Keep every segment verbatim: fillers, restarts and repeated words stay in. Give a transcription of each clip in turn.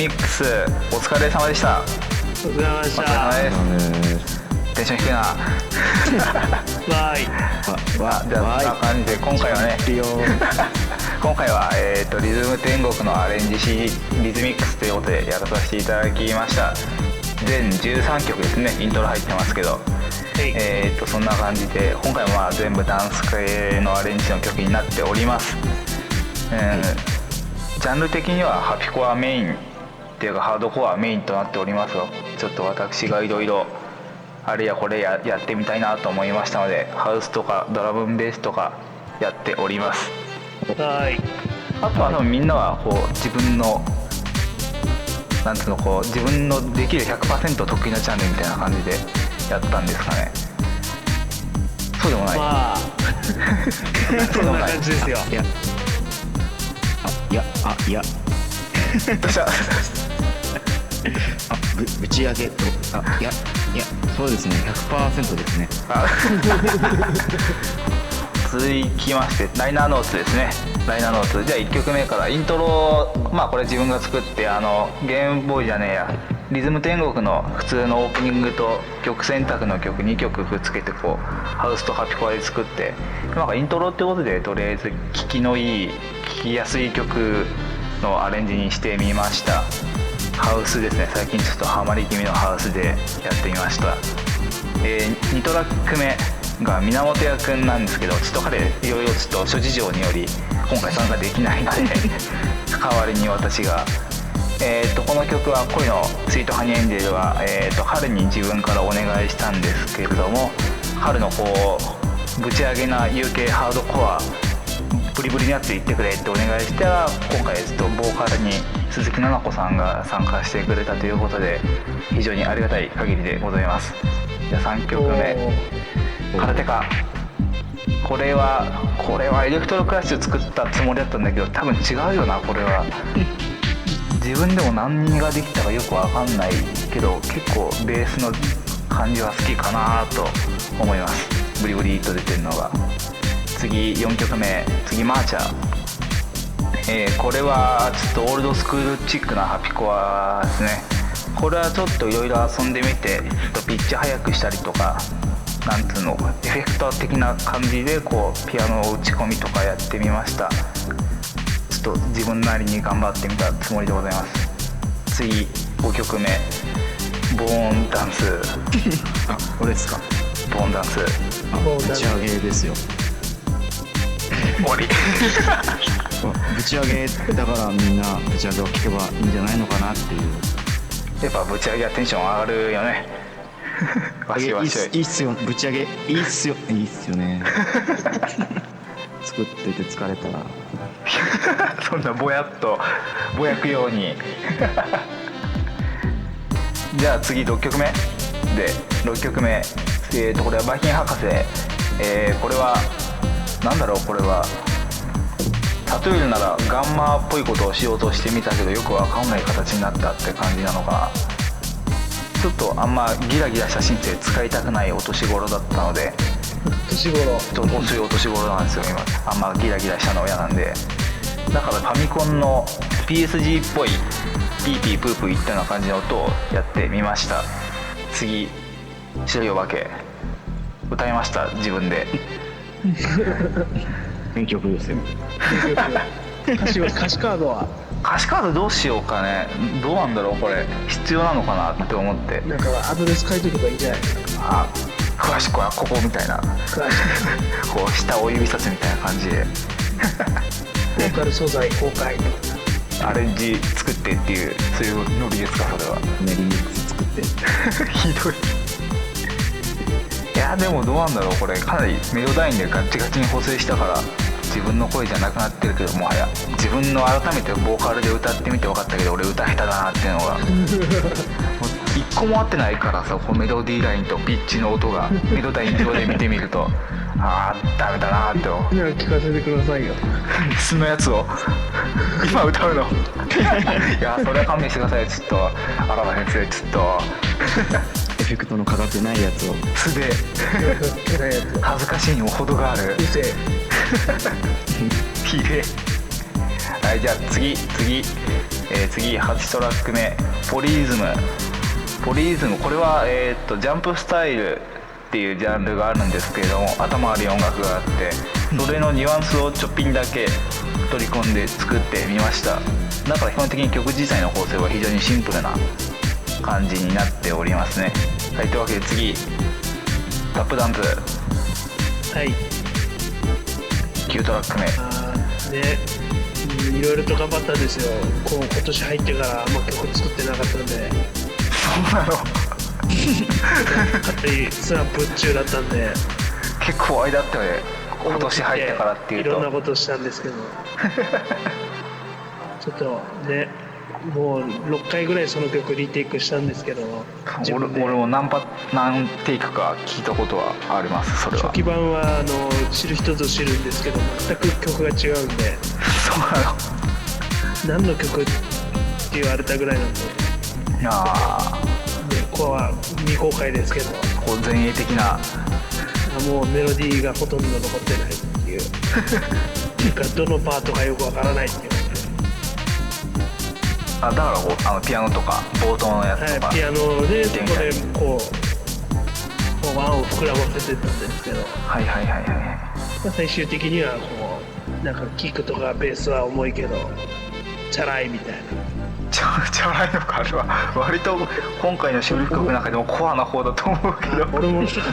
ミックスお疲れ様でした。 お疲れ様でした。 お疲れ様です。テンション低いなわーいわじゃあそんな感じで今回はね今回は、えー、とリズム天国のアレンジ C リズミックスということでやらさせていただきました。全じゅうさんきょくですね。イントロ入ってますけど、はい、えー、とそんな感じで今回はまあ全部ダンス系のアレンジの曲になっております。えー、ジャンル的にはハピコアメインっていうかハードコアメインとなっておりますが、ちょっと私がいろいろあれやこれ や, やってみたいなと思いましたので、ハウスとかドラムベースとかやっております。 はい。 あとは多分みんなはこう自分のなんていうのこう自分のできる ひゃくパーセント 得意なジャンルみたいな感じでやったんですかね。そうでもない。 まあそんな感じですよ。 いやあいやあいやどうしたあぶぶち上げとあいやいやそうですね ひゃくパーセント ですね。 続きましてライナーノーツですね。ライナーノーツじゃあいっきょくめからイントロ、まあこれ自分が作ってあのゲームボーイじゃねえやリズム天国の普通のオープニングと曲選択の曲にきょくくっつけてこうハウスとハピコアで作って、なんかイントロってことでとりあえず聴きのいい聴きやすい曲のアレンジにしてみました。ハウスですね。最近ちょっとハマり気味のハウスでやってみました。えー、にトラック目が源谷くんなんですけど、ちょっと彼いろいろちょっと諸事情により今回参加できないので代わりに私が、えー、とこの曲は恋のスイートハニーエンジェルは、えー、と春に自分からお願いしたんですけれども、春のこうぶち上げな ユーケー ハードコアブリブリになっていってくれってお願いしたら、今回ちょっとボーカルに鈴木奈々子さんが参加してくれたということで非常にありがたい限りでございます。じゃあさんきょくめ空手家。これはこれはエレクトロクラッシュ作ったつもりだったんだけど多分違うよな。これは自分でも何ができたかよくわかんないけど結構ベースの感じは好きかなと思います。ブリブリと出てるのが。次よんきょくめ次マーチャー、えー、これはちょっとオールドスクールチックなハピコアですね。これはちょっといろいろ遊んでみてちょっとピッチ速くしたりとかなんつうのエフェクター的な感じでこうピアノを打ち込みとかやってみました。ちょっと自分なりに頑張ってみたつもりでございます。次ごきょくめボーンダンスあこれですか。 ボーンダンスあぶち上げですよ。 終わりぶち上げだからみんなぶち上げを聴けばいいんじゃないのかなっていう。 やっぱぶち上げはテンション上がるよねわしわしいいっすよぶち上げいいっすよいいっすよね作ってて疲れたらそんなぼやっとぼやくようにじゃあ次ろっきょくめでろっきょくめ、えー、とこれはバイキン博士、えー、これはなんだろう。これは例えるならガンマっぽいことをしようとしてみたけどよくわかんない形になったって感じなのかな。ちょっとあんまギラギラしたシンセ使いたくないお年頃だったので、 年頃ちょっと遅いお年頃なんですよ今。あんまギラギラしたの嫌なんで、だからファミコンの ピーエスジー っぽいピーピープープーいったような感じの音をやってみました。次白いお化け歌いました自分で名曲ですよ。 歌詞は歌詞カードは歌詞カードどうしようかね。どうなんだろうこれ必要なのかなって思って。 なんかアドレス書いとけばいいんじゃない。 あ詳しくはここみたいな詳しこう下を指さすみたいな感じでボーカル素材公開アレンジ作ってっていうそういうノリですかそれは。 ねリミックス作ってひどい。いやでもどうなんだろうこれかなりメロダインでガッチガチに補正したから自分の声じゃなくなってるけど、もはや自分の改めてボーカルで歌ってみて分かったけど俺歌下手だなっていうのが一個も合ってないからさ、こうメロディーラインとピッチの音がメロダイン上で見てみるとあーダメだなって。 じゃあ聞かせてくださいよ素のやつを今歌うのいやそれは勘弁してください。ちょっと荒田先生ちょっとエフェクトのかかってないやつを素で恥ずかしいにも程がある。 うせひでえ。はいじゃあ次次えー次はちトラック目ポリズム。ポリズムこれは、えー、とジャンプスタイルっていうジャンルがあるんですけれども、頭悪い音楽があってそれのニュアンスをちょっぴんだけ取り込んで作ってみました。だから基本的に曲自体の構成は非常にシンプルな感じになっておりますね。はい、というわけで次タップダンプはい。 きゅうトラック目。 あーね、うんいろいろと頑張ったんですよ。こう今年入ってからあんま曲作ってなかったんで、 そうなのかってスランプ中だったんで、 結構間だったよね、今年入ってからっていうと。 いろんなことをしたんですけどちょっとね、もうろっかいぐらいその曲リテイクしたんですけど、自俺分で俺も何パ何テイクか聞いたことはあります。それは初期版はあの知る人ぞ知るんですけど、全く曲が違うんで、 そうなの。 何の曲って言われたぐらいなんで、 いやーでここは未公開ですけど、 こう前衛的な。 もうメロディーがほとんど残ってないっていうっていうか、どのパートがよくわからないっていう、 あだからこうあのピアノとか冒頭のやつとか、 はい、ピアノでそこ電でこうこう輪を膨らませてたんですけど、 はいはいはいはい。 まあ最終的にはこうなんかキックとかベースは重いけどチャラいみたいな。 ちゃちゃらいのか、あれは割と今回の収録曲の中でもコアな方だと思うけどあ俺もそうか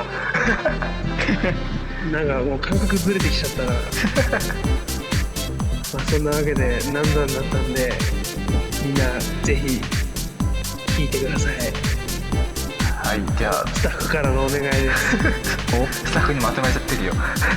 ななんかもう感覚ずれてきちゃったなまあそんなわけで難産だったんで、みんなぜひ聴いてください。 はい、じゃあスタッフからのお願いですおスタッフにまとめちゃってるよ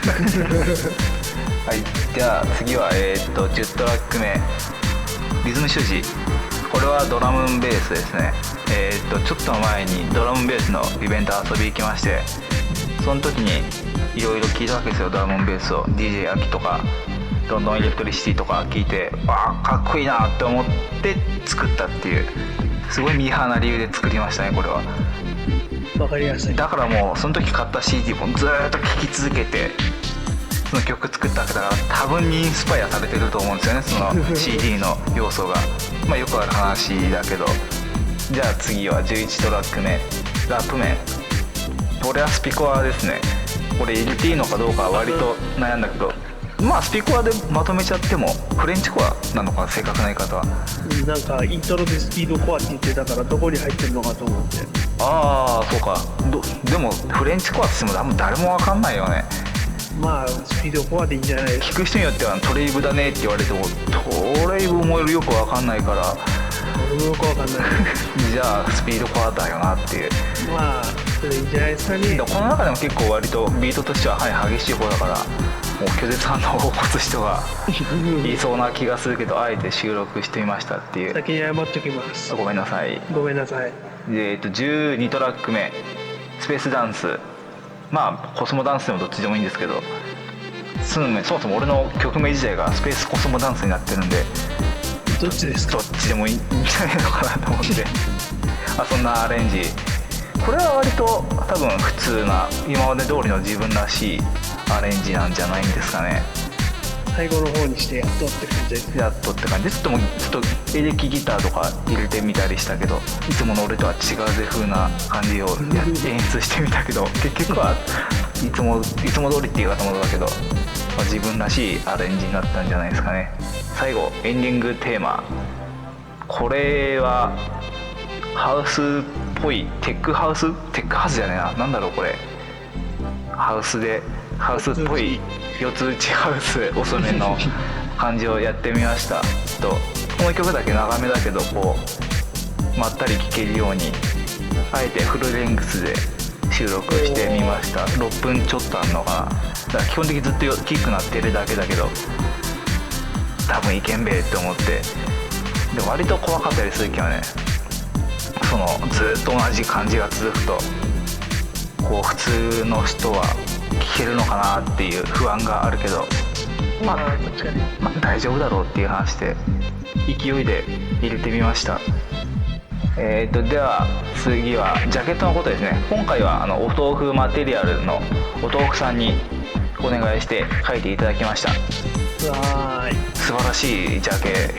はい、じゃあ次はえー、っとじゅうトラック目リズム主事。これはドラムンベースですね。えー、っとちょっと前にドラムンベースのイベント遊び行きまして、その時にいろいろ聞いたわけですよ、ドラムンベースを。 ディージェー アキとかロンドンエレクトリシティとか聞いて、わあかっこいいなって思って作ったっていう、すごいミーハーな理由で作りましたね、これは。 わかりやすい。 だからもうその時買った シーディー もずーっと聴き続けてその曲作ったわけだから、多分にインスパイアされてると思うんですよね、その シーディー の要素が。まあよくある話だけど。じゃあ次はじゅういちトラック目ラップ面。これはスピコアですね。これ入れていいのかどうかは割と悩んだけど、まあスピコアでまとめちゃってもフレンチコアなのかな、正確な言い方は。 なんかイントロでスピードコアって言ってたから、どこに入ってるのかと思って。 ああそうか。どでもフレンチコアって言っても多分誰も分かんないよね。 まあスピードコアでいいんじゃないですか。 聞く人によってはトレイブだねって言われてもトレイブもよく分かんないから俺もよくわかんないじゃあスピードコアだよなっていう。 まあそれいいんじゃないですかね。 この中でも結構割とビートとしては、はい、激しい方だから、もう拒絶反応を起こす人がいそうな気がするけど、あえて収録してみましたっていう。 先に謝っときます。 ごめんなさい。 ごめんなさい。 で、えっと、じゅうにトラック目スペースダンス。まあコスモダンスでもどっちでもいいんですけど、そもそも俺の曲名自体がスペースコスモダンスになってるんで、 どっちですか。 どっちでもいいんじゃないのかなと思ってあ、そんなアレンジ。これは割と多分普通な今まで通りの自分らしいアレンジなんじゃないんですかね。 最後の方にしてやっとって感じです。 やっとって感じで、ちょっともうちょっとエレキギターとか入れてみたりしたけど、いつもの俺とは違うぜ風な感じをや演出してみたけど、結局はいつもいつも通りっていう方もだけど、まあ、自分らしいアレンジになったんじゃないですかね。最後エンディングテーマ。これはハウスっぽいテックハウステックハウスじゃねえな、なんだろうこれ、ハウスでハウスっぽい四つ打ちハウス遅めの感じをやってみました。ちょっとこの曲だけ長めだけど、こうまったり聴けるようにあえてフルレングスで収録してみました。ろっぷんちょっとあんのかな。だから基本的にずっとキック鳴ってるだけだけど、多分いけんべえって思って。でも割と怖かったりするけどね、そのずっと同じ感じが続くと、こう普通の人は聴けるのかなっていう不安があるけど、まあ、まあ大丈夫だろうっていう話で勢いで入れてみました。えーとでは次はジャケットのことですね。今回はあのお豆腐マテリアルのお豆腐さんにお願いして書いていただきました。 わーい。 素晴らしいジャケ。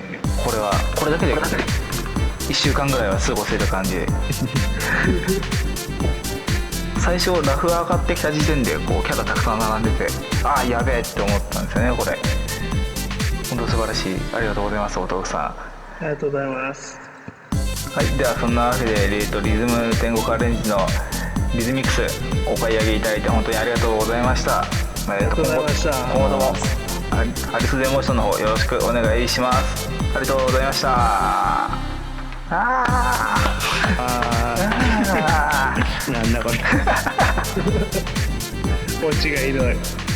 これはこれだけでいっしゅうかんぐらいは過ごせる感じ最初ラフ上がってきた時点でこうキャラたくさん並んでて、ああやべえって思ったんですよね。これ本当素晴らしい。ありがとうございます、お豆腐さん。 ありがとうございます。 はい、ではそんなわけで、えー、とリズム天国アレンジのリズミックスお買い上げいただいて本当にありがとうございました。ありがとうございました。 今後ともアリスデモーションの方よろしくお願いします。ありがとうございました。あーあーなんだこれオチがひどい。